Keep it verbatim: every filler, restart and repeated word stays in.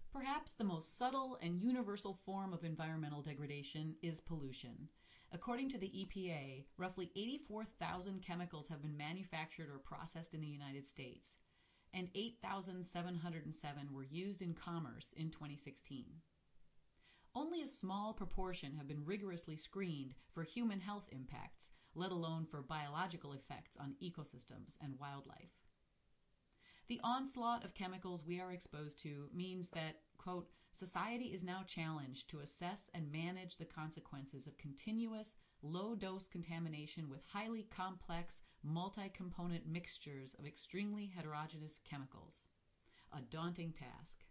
Perhaps the most subtle and universal form of environmental degradation is pollution. According to the E P A, roughly eighty-four thousand chemicals have been manufactured or processed in the United States, and eight thousand seven hundred seven were used in commerce in twenty sixteen. Only a small proportion have been rigorously screened for human health impacts, let alone for biological effects on ecosystems and wildlife. The onslaught of chemicals we are exposed to means that, quote, society is now challenged to assess and manage the consequences of continuous, low-dose contamination with highly complex, multi-component mixtures of extremely heterogeneous chemicals. A daunting task.